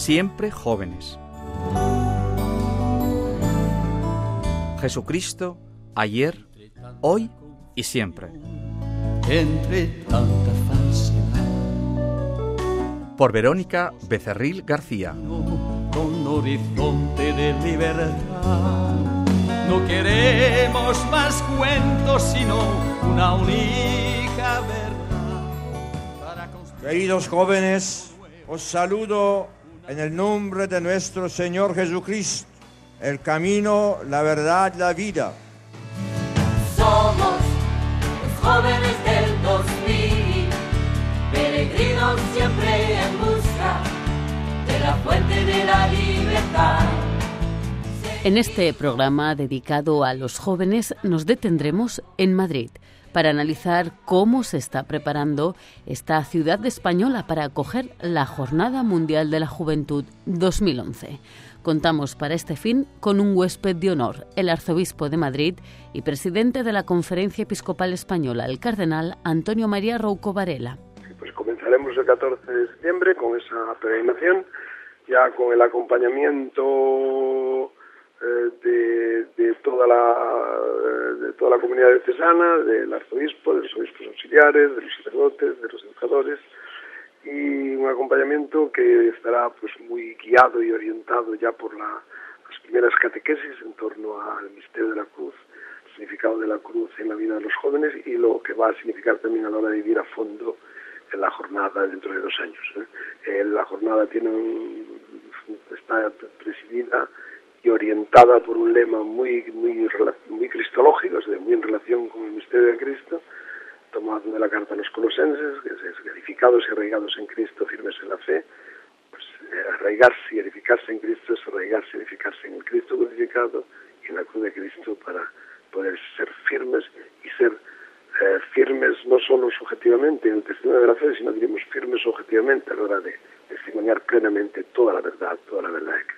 siempre jóvenes. Jesucristo, ayer, hoy y siempre. Entre tanta falsedad. Por Verónica Becerril García. Con horizonte de libertad. No queremos más cuentos, sino una única verdad. Queridos jóvenes, os saludo en el nombre de nuestro Señor Jesucristo, el camino, la verdad, la vida. Somos los jóvenes del 2000, peregrinos siempre en busca de la fuente de la libertad. En este programa dedicado a los jóvenes nos detendremos en Madrid para analizar cómo se está preparando esta ciudad española para acoger la Jornada Mundial de la Juventud 2011. Contamos para este fin con un huésped de honor, el arzobispo de Madrid y presidente de la Conferencia Episcopal Española, el cardenal Antonio María Rouco Varela. Pues comenzaremos el 14 de septiembre con esa peregrinación, ya con el acompañamiento de toda la comunidad diocesana, del arzobispo, de los obispos auxiliares, de los sacerdotes, de los educadores, y un acompañamiento que estará pues muy guiado y orientado ya por las primeras catequesis en torno al misterio de la cruz, el significado de la cruz en la vida de los jóvenes y lo que va a significar también a la hora de vivir a fondo en la jornada dentro de 2 años. La jornada está presidida y orientada por un lema muy cristológico, es decir, muy en relación con el misterio de Cristo, tomado de la carta a los Colosenses, que es edificados y arraigados en Cristo, firmes en la fe. Pues arraigarse y edificarse en Cristo es arraigarse y edificarse en el Cristo crucificado y en la cruz de Cristo para poder ser firmes y ser firmes no solo subjetivamente en el testimonio de la fe, sino diríamos firmes objetivamente a la hora de testimoniar plenamente toda la verdad de Cristo.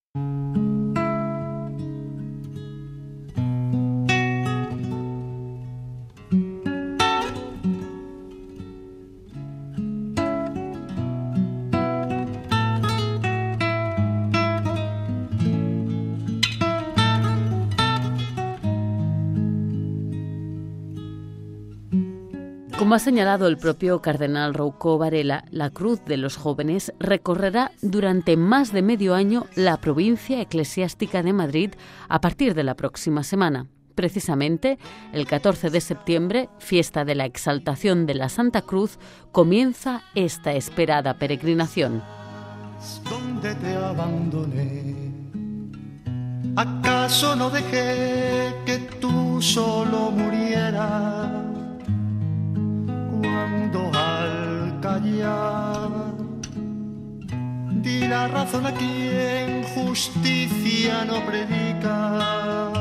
Como ha señalado el propio cardenal Rouco Varela, la Cruz de los Jóvenes recorrerá durante más de medio año la provincia eclesiástica de Madrid a partir de la próxima semana. Precisamente, el 14 de septiembre, fiesta de la Exaltación de la Santa Cruz, comienza esta esperada peregrinación. ¿Dónde te abandoné? ¿Acaso no dejé que tú solo murieras? Cuando al callar di la razón a quien justicia no predica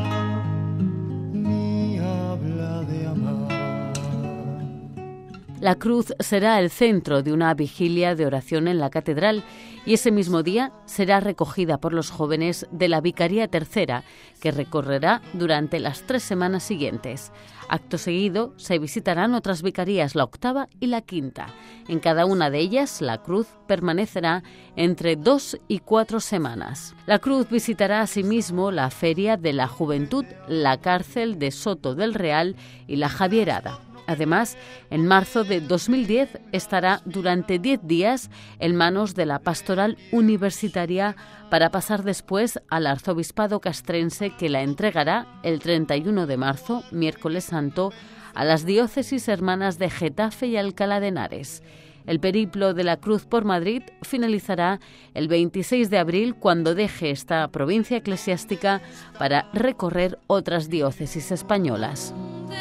ni habla de amar. La cruz será el centro de una vigilia de oración en la catedral y ese mismo día será recogida por los jóvenes de la Vicaría Tercera, que recorrerá durante las 3 semanas siguientes. Acto seguido, se visitarán otras vicarías, la 8ª y la 5ª. En cada una de ellas, la cruz permanecerá entre 2 y 4 semanas. La cruz visitará asimismo la Feria de la Juventud, la cárcel de Soto del Real y la Javierada. Además, en marzo de 2010 estará durante 10 días en manos de la Pastoral Universitaria para pasar después al Arzobispado Castrense, que la entregará el 31 de marzo, miércoles santo, a las diócesis hermanas de Getafe y Alcalá de Henares. El periplo de la Cruz por Madrid finalizará el 26 de abril, cuando deje esta provincia eclesiástica para recorrer otras diócesis españolas.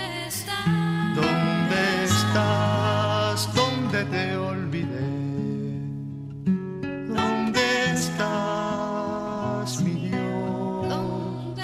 ¿Dónde estás? ¿Dónde te olvidé? ¿Dónde estás, mi Dios? ¿Dónde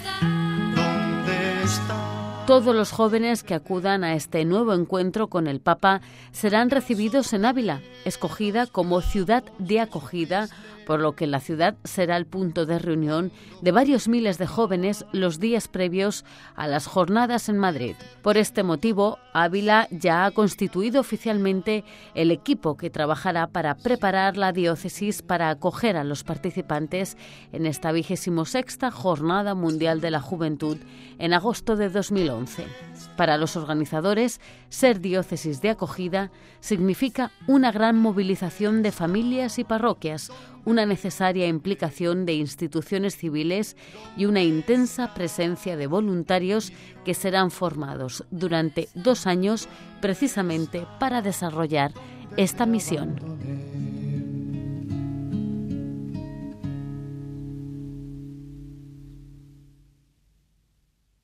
estás? Todos los jóvenes que acudan a este nuevo encuentro con el Papa serán recibidos en Ávila, escogida como ciudad de acogida por lo que la ciudad será el punto de reunión de varios miles de jóvenes los días previos a las jornadas en Madrid. Por este motivo, Ávila ya ha constituido oficialmente el equipo que trabajará para preparar la diócesis para acoger a los participantes en esta 26ª Jornada Mundial de la Juventud en agosto de 2011. Para los organizadores, ser diócesis de acogida significa una gran movilización de familias y parroquias, una necesaria implicación de instituciones civiles y una intensa presencia de voluntarios que serán formados durante 2 años precisamente para desarrollar esta misión.